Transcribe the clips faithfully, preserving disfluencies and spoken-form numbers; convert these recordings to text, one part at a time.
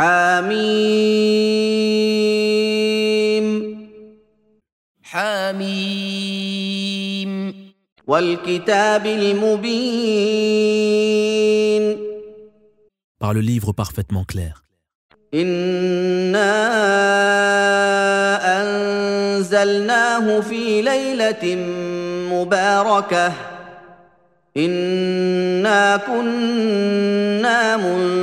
حميم حميم والكتاب المبين Par le livre parfaitement clair. إنا أنزلناه في ليلة مباركة إنا كنا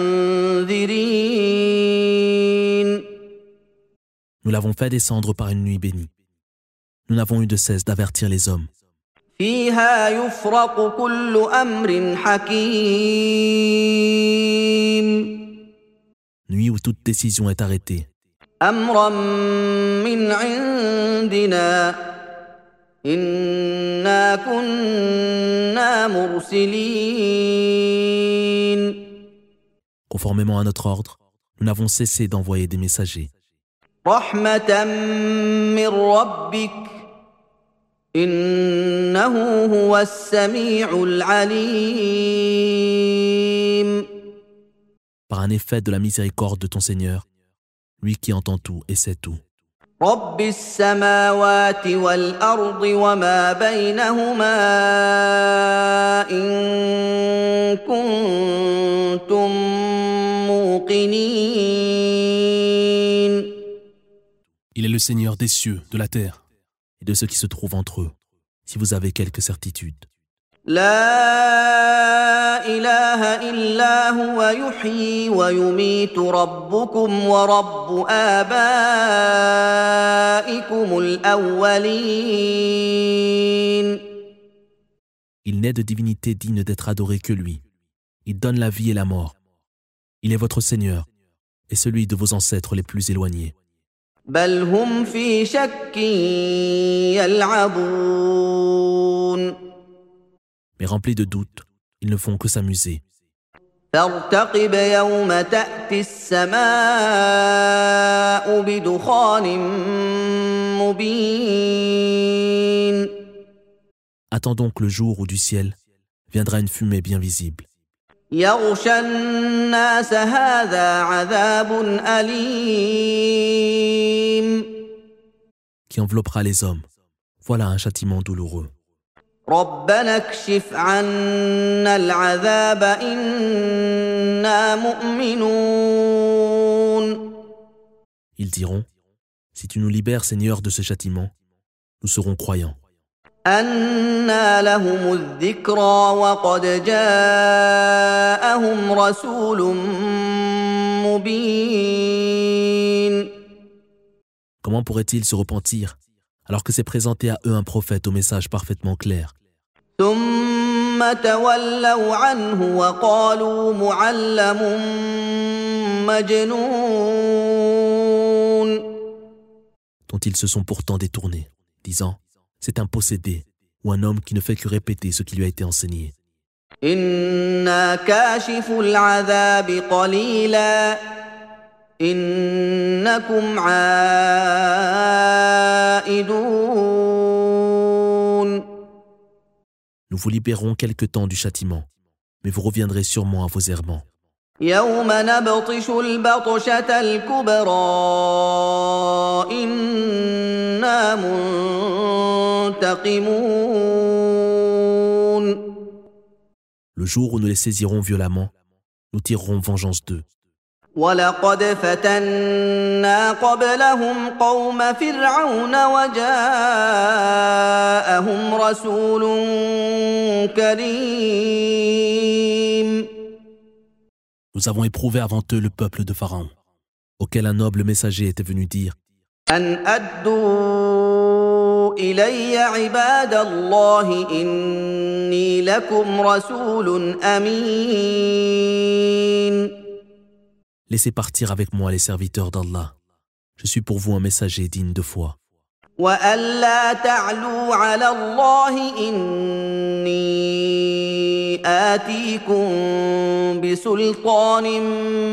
منذرين Nous l'avons fait descendre par une nuit bénie. Nous n'avons eu de cesse d'avertir les hommes. فيها يفرق كل أمر حكيم Nuit où toute décision est arrêtée. أمرا من عندنا إنا كنا مرسلين Conformément à notre ordre, nous n'avons cessé d'envoyer des messagers. رحمة من ربك إنه هو السميع العليم Par un effet de la miséricorde de ton Seigneur, lui qui entend tout et sait tout. رب السماوات والأرض وما بينهما إن كنتم موقنين Il est le Seigneur des cieux, de la terre, et de ceux qui se trouvent entre eux, si vous avez quelque certitude. لا إله إلا هو يحيي ويميت ربكم ورب آبائكم الأولين Il n'est de divinité digne d'être adoré que lui. Il donne la vie et la mort. Il est votre Seigneur et celui de vos ancêtres les plus éloignés. بل هم في شك يلعبون Mais remplis de doutes, ils ne font que s'amuser. فارتقب يوم تأتي السماء بدخان مبين Attends donc le jour où du ciel viendra une fumée bien visible, يغشى الناس هذا عذاب أليم qui enveloppera les hommes. Voilà un châtiment douloureux. ربنا اكشف عنا العذاب إنا مؤمنون Ils diront, si tu nous libères, Seigneur, de ce châtiment, nous serons croyants. أنى لهم الذكرى وقد جاءهم رسول مبين Comment pourraient-ils se repentir alors que s'est présenté à eux un prophète au message parfaitement clair? ثم تولوا عنه وقالوا معلم مجنون Dont ils se sont pourtant détournés, disant, c'est un possédé ou un homme qui ne fait que répéter ce qui lui a été enseigné. إنا كاشف العذاب قليلا إنكم عائدون Nous vous libérerons quelque temps du châtiment, mais vous reviendrez sûrement à vos errements. يوم نبطش البطشة الكبرى إنا منتقمون Le jour où nous les saisirons violemment, nous tirerons vengeance d'eux. ولقد فتنا قبلهم قوم فرعون وجاءهم رسول كريم Nous avons éprouvé avant eux le peuple de Pharaon, auquel un noble messager était venu dire أن أدوا إلي عباد الله إني لكم رسول أمين Laissez partir avec moi les serviteurs d'Allah. Je suis pour vous un messager digne de foi. وألا تعلوا على الله إني آتيكم بسلطان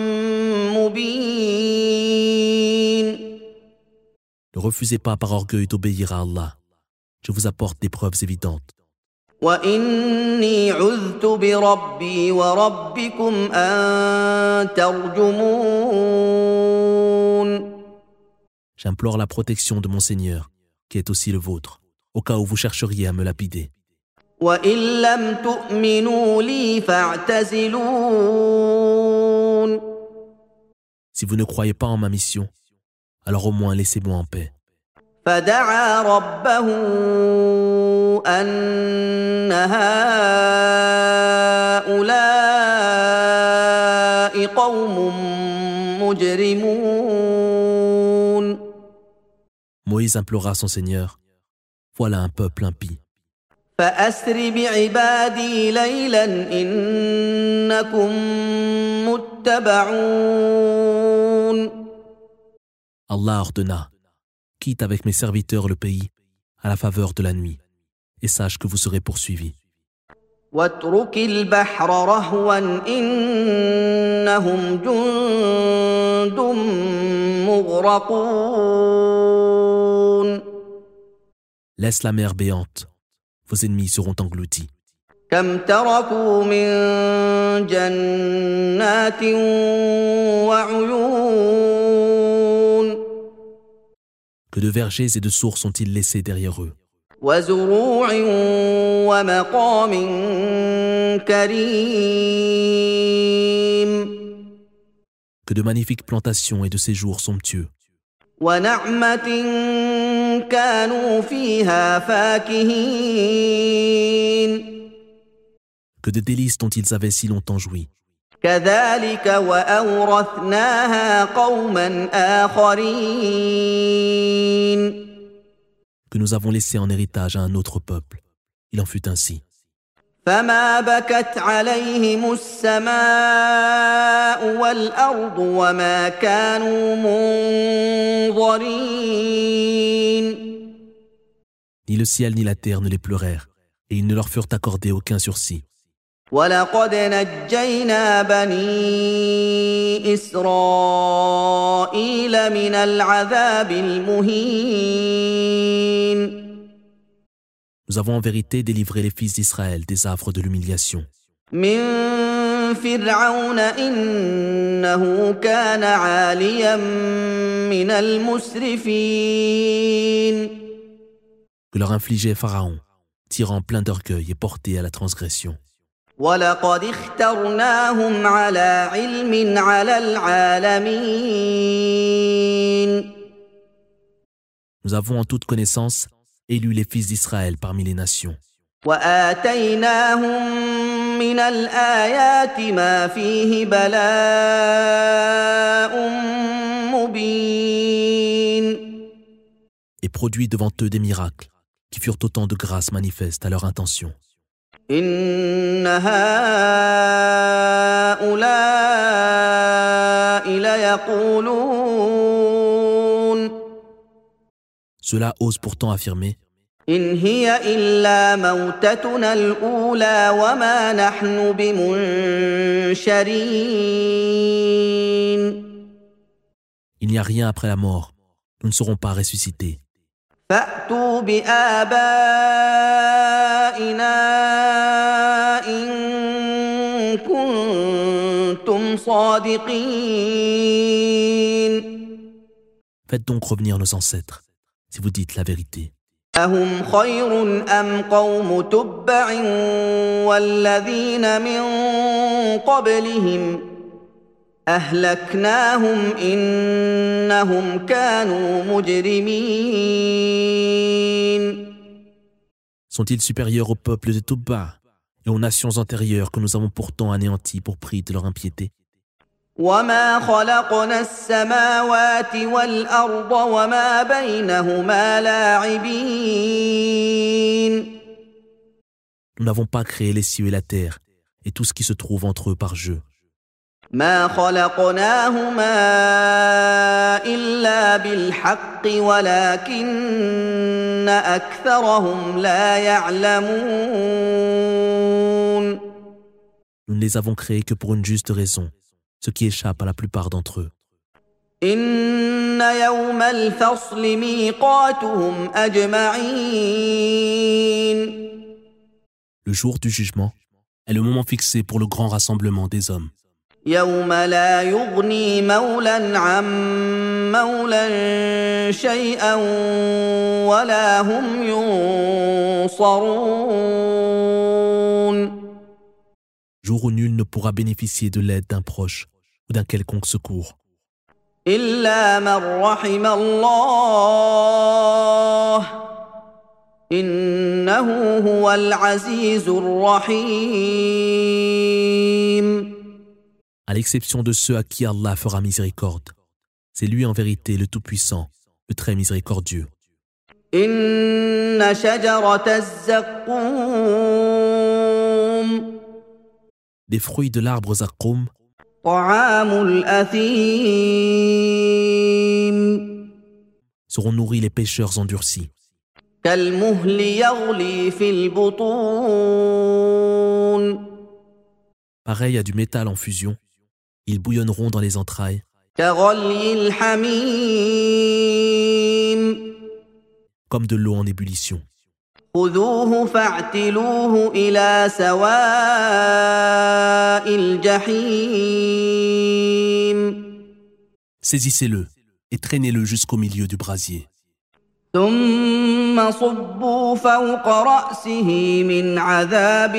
مبين Ne refusez pas par orgueil d'obéir à Allah. Je vous apporte des preuves évidentes. وإني عذت بربي وربكم أن ترجمون J'implore la protection de mon Seigneur, qui est aussi le vôtre, au cas où vous chercheriez à me lapider. وإن لم تؤمنوا لي فاعتزلون. Si vous ne croyez pas en ma mission, alors au moins laissez-moi en paix. فدعا ربه أن هؤلاء قوم مجرمون. Moïse implora son Seigneur, voilà un peuple impie. فأسر بعبادي ليلا إنكم متبعون. Allah ordonna, quitte avec mes serviteurs le pays à la faveur de la nuit, et sache que vous serez poursuivis. واترك البحر رهوا إنهم جند مغرقون. Laisse la mer béante, vos ennemis seront engloutis. كم تركوا من جنات وعيون. Que de vergers et de sources ont-ils laissés derrière eux, وزروع ومقام كريم. que de magnifiques plantations et de séjours somptueux, ونعمة كانوا فيها فاكهين. que de délices dont ils avaient si longtemps joui. كذلك وأورثناها قوما آخرين. Que nous avons laissé en héritage à un autre peuple. Il en fut ainsi. فما بكت عليهم السماء والأرض وما كانوا منظرين. Ni le ciel ni la terre ne les pleurèrent, et ils ne leur furent accordés aucun sursis. ولقد نجينا بني إسرائيل من العذاب المهين. Nous avons en vérité délivré les fils d'Israël des affres de l'humiliation. من فرعون إنه كان عاليا من المسرفين. Que leur infligeait Pharaon, tirant plein d'orgueil et porté à la transgression. ولقد اخترناهم على علم على العالمين. Nous avons en toute connaissance élu les fils d'Israël parmi les nations. وآتيناهم من الآيات ما فيه بلاء مبين. Et produit devant eux des miracles, qui furent autant de grâces manifestes à leur intention. إن هؤلاء ليقولون. Ceux-là osent pourtant affirmer: إن هي إلا موتتنا الأولى وما نحن بمنشرين. Il n'y a rien après la mort, nous ne serons pas ressuscités. فأتوا بآبائنا إن كنتم صادقين. Faites donc revenir nos ancêtres, si vous dites la vérité. أهم خير أم قوم تبع والذين من قبلهم أهلكناهم إنهم كانوا مجرمين. Sont-ils supérieurs au peuple de Toubba et aux nations antérieures que nous avons pourtant anéantis pour prix de leur impiété? وما خلقنا السماوات والأرض وما بينهما لاعبين. Nous n'avons pas créé les cieux et la terre et tout ce qui se trouve entre eux par jeu. ما خلقناهما إلا بالحق ولكن أكثرهم لا يعلمون. Nous ne les avons créés que pour une juste raison, ce qui échappe à la plupart d'entre eux. إن يوم الفصل ميقاتهم أجمعين. Le jour du jugement est le moment fixé pour le grand rassemblement des hommes. يوم لا يغني مولى عن مولى شيئا ولا هم ينصرون. Jour où nul ne pourra bénéficier de l'aide d'un proche ou d'un quelconque secours. إلا من رحم الله إنه هو العزيز الرحيم. À l'exception de ceux à qui Allah fera miséricorde. C'est lui en vérité le Tout-Puissant, le très miséricordieux. إن شجرة الزقوم Les fruits de l'arbre Zaqqum طعام الأثيم seront nourris les pécheurs endurcis. كالمهل يغلي في البطون Pareil à du métal en fusion, ils bouillonneront dans les entrailles. كغلي الحميم Comme de l'eau en ébullition. خذوه فاعتلوه إلى سواء الجحيم. Saisissez-le et traînez-le jusqu'au milieu du brasier. ثم صبوا فوق رأسه من عذاب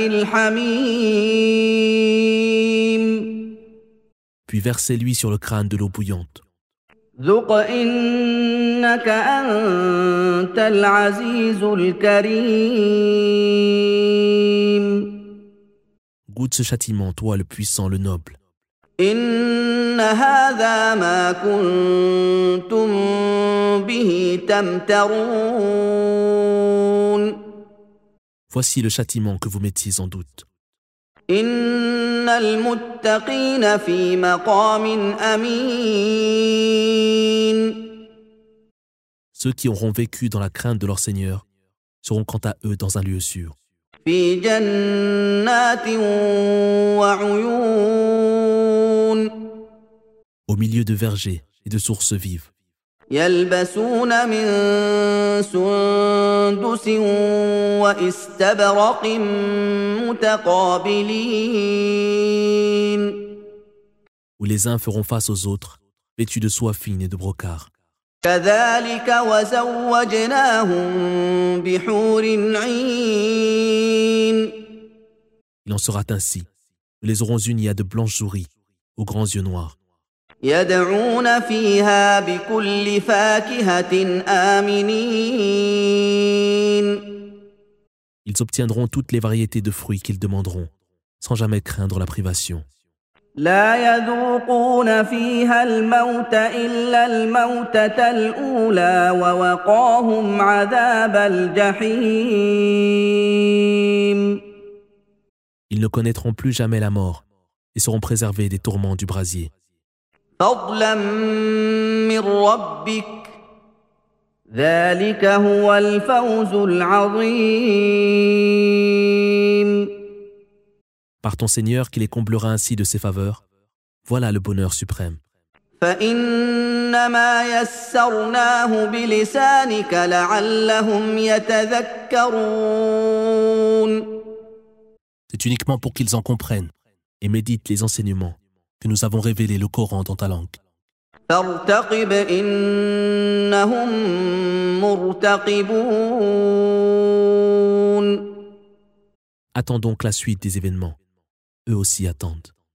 الحميم. Puis versez-lui sur le crâne de l'eau bouillante. ذق إنك أنت العزيز الكريم. Goûte ce châtiment, toi le puissant, le noble. إن هذا ما كنتم به تمترون. Voici le châtiment que vous mettiez en doute. إن المتقين في مقام أمين. Ceux qui auront vécu dans la crainte de leur Seigneur seront quant à eux dans un lieu sûr. في جنات وعيون. Au milieu de vergers et de sources vives. يلبسون من سندس واستبرق متقابلين. Où les uns feront face aux autres, vêtus de soie fine et de brocart. كذلك وزوجناهم بحور عين. Il en sera ainsi. Nous les aurons unis à de blanches souris, aux grands yeux noirs. يدعون فيها بكل فاكهة آمنين. Ils obtiendront toutes les variétés de fruits qu'ils demanderont, sans jamais craindre la privation. لا يذوقون فيها الموت إلا الموتة الأولى ووقاهم عذاب الجحيم. Ils ne connaîtront plus jamais la mort et seront préservés des tourments du brasier. فضلا من ربك ذلك هو الفوز العظيم. Par ton Seigneur qui les comblera ainsi de ses faveurs, voilà le bonheur suprême. فإنما يسرناه بلسانك لعلهم يتذكرون. C'est uniquement pour qu'ils en comprennent et méditent les enseignements que nous avons révélé le Coran dans ta langue. فارتقب إنهم مرتقبون. Attends donc la suite des événements. Eux aussi attendent.